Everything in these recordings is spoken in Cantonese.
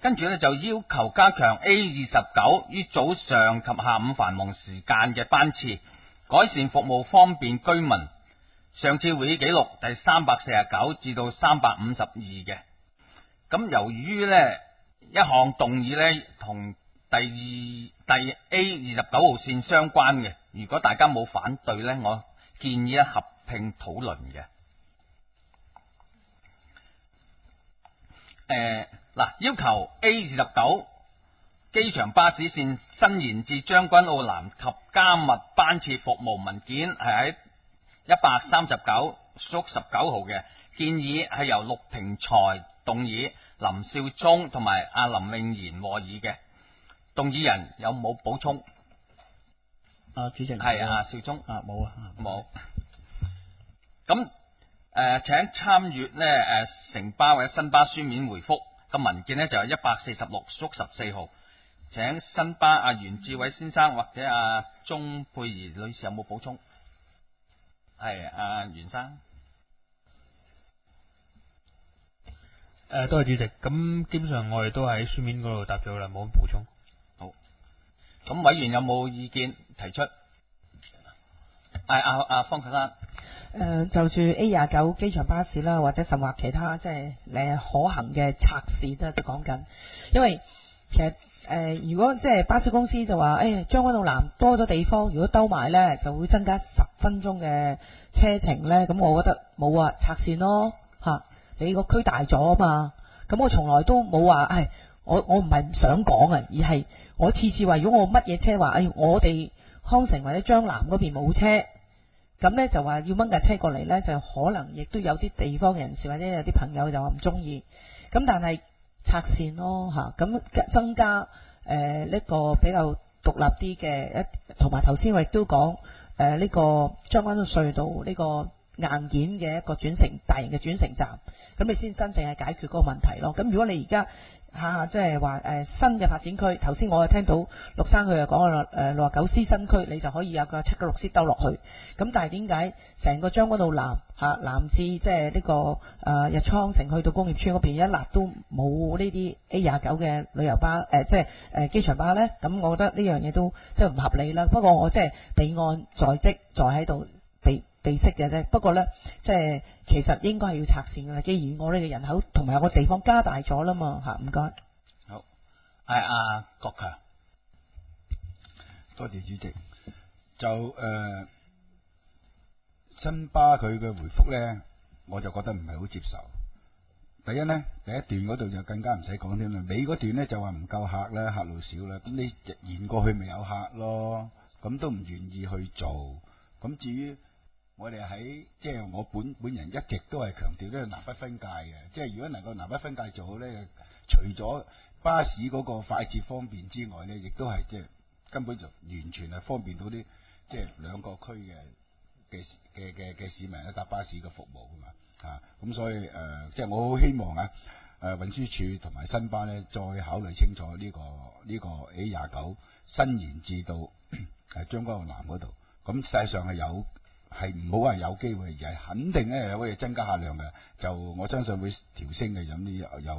跟住咧就要求加強 A29於早上及下午繁忙時間嘅班次，改善服務方便居民。上次會議記錄第349至到352嘅。咁由於呢一項動議呢同第 A29 號線相關嘅，如果大家冇反對呢，我建議合併討論嘅。要求 A29 機場巴士線伸延至將軍澳南及加密班次服務文件係喺139屬19號嘅，建議係由陸平才動議，林少忠同埋阿林穎賢和議嘅。動議人有冇補充？ 主席係少忠冇冇。咁請參閱呢城巴或者新巴書面回覆個文件呢，就係146屬14號。請新巴袁志偉先生或者鍾佩儀女士有冇補充？係袁生。 多謝主席。咁基本上我哋都喺書面嗰度答咗啦，冇乜補充。 好。咁委員有冇意見提出？方強生。 就住 A29 機場巴士啦，或者甚或其他即係可行嘅測試啦，就講緊。因為其實如果即係巴士公司就話將軍澳南多咗地方，如果兜埋呢就會增加10分鐘嘅車程呢。咁我覺得冇拆線咯嚇。你個區大咗啊嘛，咁我從來都冇話我唔係唔想講而係我次次話如果我乜嘢車話我哋康城或者將南嗰邊冇車，咁呢就話要掹架車過嚟呢，就可能亦都有啲地方人士或者有啲朋友就話唔中意，咁但係拆線咯嚇，咁增加呢個比較獨立啲嘅同埋頭先我亦都講呢個將軍澳隧道呢個硬件嘅一個大型嘅轉乘站，咁你先真正係解決嗰個問題咯。咁如果你而家即係話新嘅發展區，頭先我又聽到陸生佢又講啦69C新區你就可以有個796C兜落去，咁但係點解成個將軍澳南至即係呢個日倉城去到工業村嗰邊一立都冇呢啲 A29 嘅旅遊巴即係機場巴呢？咁我覺得呢樣嘢都即係唔合理啦。不過我即係備案在即在喺度備識嘅啫。不過呢，即係其實應該係要拆線㗎啦。既然我哋嘅人口同埋個地方加大咗啦嘛嚇，唔該。 好，係國強。 多謝主席。就新巴佢嘅回覆呢，我就覺得唔係好接受。第一呢，第一段嗰度就更加唔使講添啦。尾嗰段呢就話唔夠客啦，客路少啦。咁你延過去咪有客咯？咁都唔願意去做。咁至於我哋喺即係我本人一直都係強調呢南北分界嘅，即係如果能夠南北分界做好呢，除咗巴士嗰個快捷方便之外呢，亦都係即係根本就完全係方便到啲即係兩個區嘅市民咧搭巴士嘅服務噶嘛咁所以即係我好希望運輸署同埋新巴呢再考慮清楚呢個 A29 伸延至到將軍澳南嗰度。咁實際上係唔好話有機會，而係肯定咧可以增加客量嘅。就我相信會調升嘅，咁由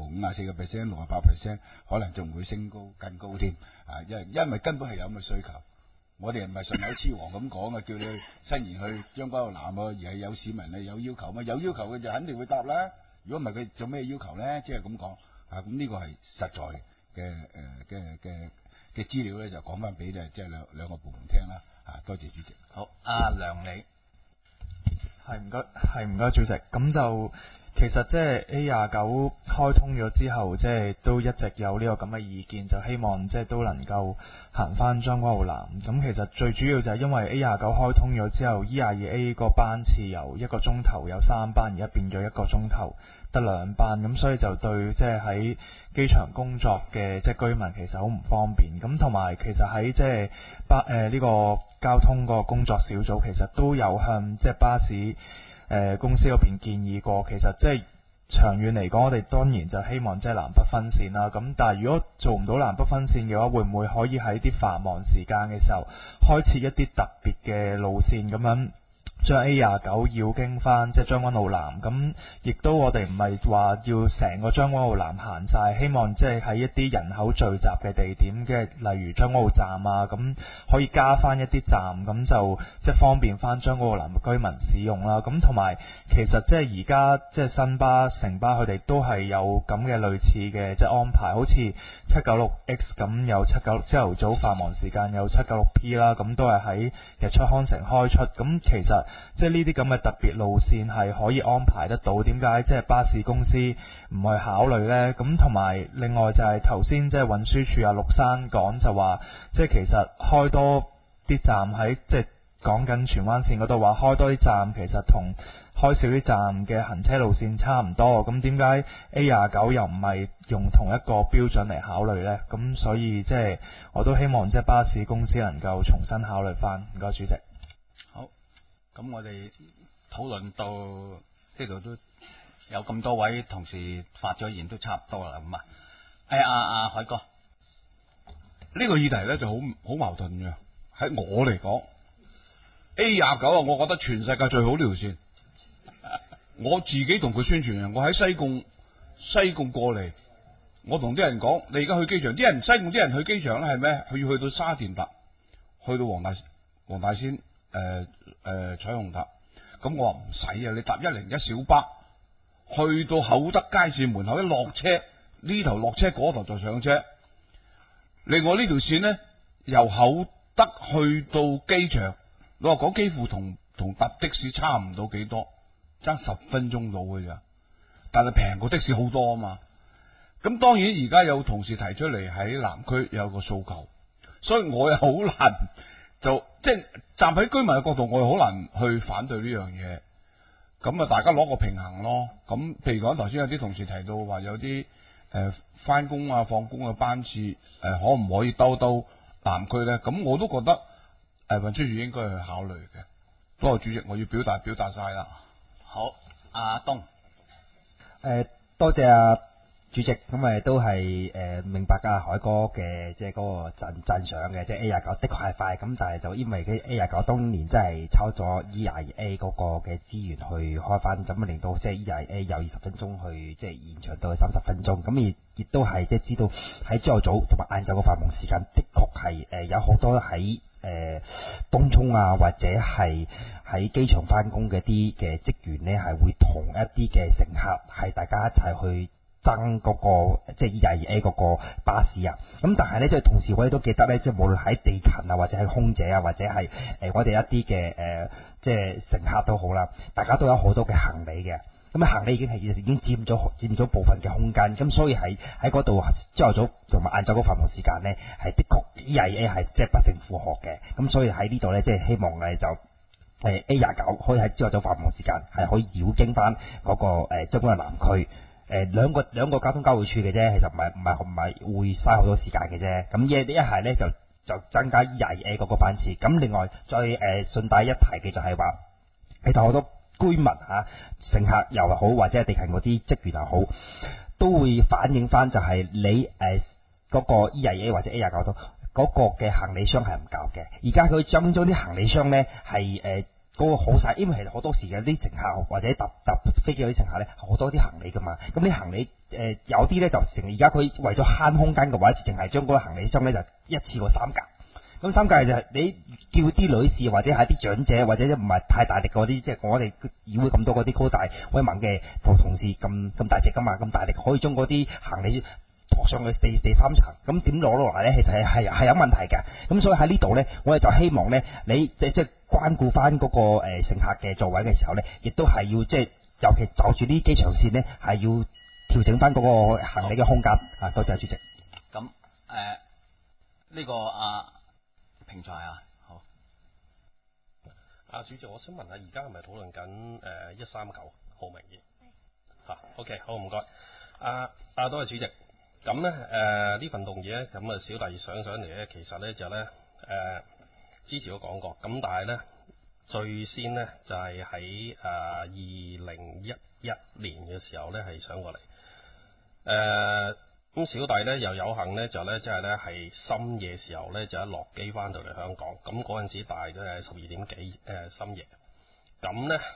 54%、68%，可能仲會升高更高添。因為根本係有咁嘅需求。我哋唔係順口雌黃咁講叫你伸延去將軍澳南而係有市民有要求嘛，有要求嘅就肯定會答啦。如果唔係佢做咩要求咧？即係咁講咁呢個係實在嘅資料咧，就講翻俾即係兩個部門聽啦。多謝主席。 好，梁理。 係唔該主席。咁就其實即係 A29 開通咗之後，即係都一直有呢個咁嘅意見，就希望即係都能夠行翻將軍澳南。咁其實最主要就係因為 A29 開通咗之後，E22A 個班次由1個鐘頭有3班，而家變咗1個鐘頭得2班，咁所以就對即係喺機場工作嘅即係居民其實好唔方便。咁同埋其實喺即係呢個交通個工作小組其實都有向即係巴士公司嗰邊建議過，其實即係長遠嚟講，我哋當然就希望即係南北分線啦。咁但係如果做唔到南北分線嘅話，會唔會可以喺啲繁忙時間嘅時候開設一啲特別嘅路線咁樣將 A29繞經翻即係將軍澳南，咁亦都我哋唔係話要成個將軍澳南行晒，希望即係喺一啲人口聚集嘅地點嘅，例如將軍澳站啊，咁可以加翻一啲站，咁就即係方便翻將軍澳南嘅居民使用啦。咁同埋其實即係而家即係新巴、城巴佢哋都係有咁嘅類似嘅即係安排，好似 796X 咁有796朝頭早繁忙時間有 796P 啦，咁都係喺日出康城開出。咁其實即係呢啲咁嘅特別路線係可以安排得到，點解即係巴士公司唔去考慮呢？咁同埋另外就係頭先即係運輸署陸生講就話，即係其實開多啲站喺即係講緊荃灣線嗰度話開多啲站，其實同開少啲站嘅行車路線差唔多。咁點解 A29又唔係用同一個標準嚟考慮呢？咁所以即係我都希望即係巴士公司能夠重新考慮翻。唔該，主席。 好，咁我哋討論到呢度都有咁多位同事發咗言，都差唔多啦。咁啊，阿海哥， 呢個議題咧就好矛盾嘅。喺我嚟講 ，A29啊，我覺得全世界最好呢條線。我自己同佢宣傳啊，我喺西貢過嚟，我同啲人講，你而家去機場，啲人西貢啲人去機場咧係咩？佢要去到沙田塔，去到黃大仙彩虹塔。咁我話唔使啊，你搭101小巴去到厚德街市門口一落車，呢頭落車，嗰頭就上車。另外呢條線呢，由厚德去到機場，你話講幾乎同搭的士差唔到幾多，爭10分鐘到嘅咋，但係平過的士好多啊嘛。咁當然而家有同事提出嚟喺南區有個訴求，所以我又好難就即係站喺居民嘅角度，我又好難去反對呢樣嘢。咁啊，大家攞個平衡咯。咁譬如講頭先有啲同事提到話有啲翻工啊放工嘅班次可唔可以兜南區咧？咁我都覺得運輸署應該去考慮嘅。多謝主席，我要表達晒啦。 好，阿東， 多謝主席，咁都係明白噶海哥嘅即係嗰個讚賞嘅，即係 A29的確係快，咁但係就因為佢 A29當年真係抄咗 E22A 嗰個嘅資源去開翻，咁令到即係 E22A 有20分鐘去即係延長到去30分鐘，咁亦都係即係知道喺朝頭早同埋晏晝嘅繁忙時間，的確係有好多喺東涌啊或者係喺機場翻工嘅啲嘅職員呢，係會同一啲嘅乘客係大家一齊去爭嗰個即係 E22A 嗰個巴士啊，咁但係咧即係同時我哋都記得咧，即係無論喺地勤啊或者係空姐啊或者係我哋一啲嘅即係乘客都好啦，大家都有好多嘅行李嘅，咁行李已經佔咗部分嘅空間，咁所以喺嗰度朝頭早同埋晏晝嗰繁忙時間咧，係的確 E22A 係即係不勝負荷嘅，咁所以喺呢度咧即係希望就A29可以喺朝頭早繁忙時間係可以繞經翻嗰個將軍澳南區。兩個交通交匯處嘅啫，其實唔係會嘥好多時間嘅啫。咁一係咧就增加 E22A 嗰個班次。咁另外再順帶一提嘅就係話，其實好多居民乘客又好或者係地勤嗰啲職員又好，都會反映翻就係你嗰個 E22A 或者 A29都嗰個嘅行李箱係唔夠嘅。而家佢將啲行李箱咧係嗰個好細，因為其實好多時有啲乘客或者搭飛機嗰啲乘客咧，好多啲行李噶嘛。咁啲行李有啲咧就成而家佢為咗慳空間嘅話，淨係將嗰個行李箱咧就一次過3格。咁3格就係你叫啲女士或者係啲長者或者唔係太大力嗰啲，即係我哋議會咁多嗰啲高大威猛嘅同事咁大隻噶嘛，咁大力可以將嗰啲行李托上去第3層，咁點攞落嚟咧？其實係有問題嘅。咁所以喺呢度咧，我哋就希望咧，你即係關顧翻嗰個乘客嘅座位嘅時候咧，亦都係要即係尤其就住呢機場線咧，係要調整翻嗰個行李嘅空間啊！多謝主席。 咁呢個平才好。 主席，我想問下，而家係咪討論緊139號明義？OK， 好，唔該。多謝主席。咁咧呢份動議咧，咁小弟上嚟咧，其實咧就咧之前都講過，咁但係咧最先咧就係喺2011年嘅時候咧係上過嚟，咁小弟咧又有幸咧就咧即係咧係深夜時候咧就一落機翻到嚟香港，咁嗰陣時大都係12點幾深夜， 咁呢，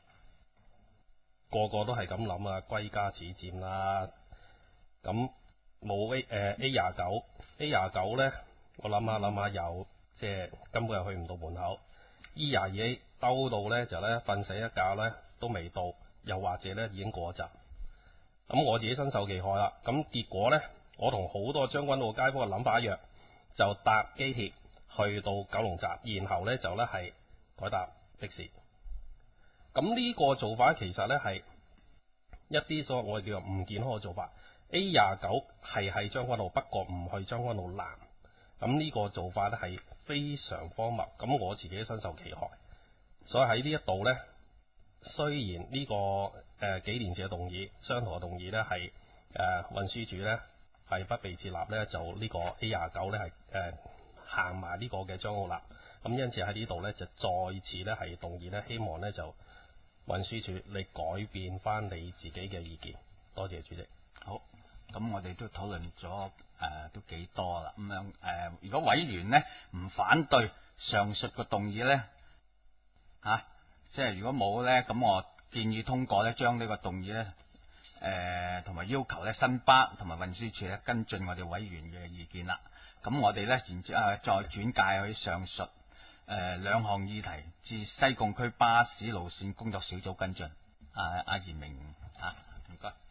個個都係咁諗啊，歸家似箭啦。咁冇 A29 呢，我諗下又即係根本係去唔到門口。E22兜到呢，就呢瞓醒一覺呢都未到，又或者呢已經過閘。咁我自己身受其害啦。咁結果呢，我同好多將軍澳街坊嘅諗法一樣，就搭機鐵去到九龍站，然後呢就呢係改搭的士。咁呢個做法其實呢係一啲所謂我哋叫做唔健康嘅做法。A29係喺將軍澳，不過唔去將軍澳南。咁呢個做法呢係非常荒謬。咁我自己身受其害，所以喺呢一度呢，雖然呢個幾年前嘅動議，相同嘅動議呢係運輸署呢係不被接納呢，就呢個 A29呢係行埋呢個嘅將澳南。咁因此喺呢度呢，就再次呢係動議呢，希望呢就運輸署你改變翻你自己嘅意見。多謝主席。 好，咁我哋都討論咗都幾多啦。咁樣如果委員呢唔反對上述嘅動議呢，即係如果冇呢，咁我建議通過呢，將呢個動議呢同埋要求呢新巴同埋運輸署呢跟進我哋委員嘅意見啦。咁我哋呢，然之後再轉介去上述兩項議題至西貢區巴士路線工作小組跟進。阿嚴明唔該。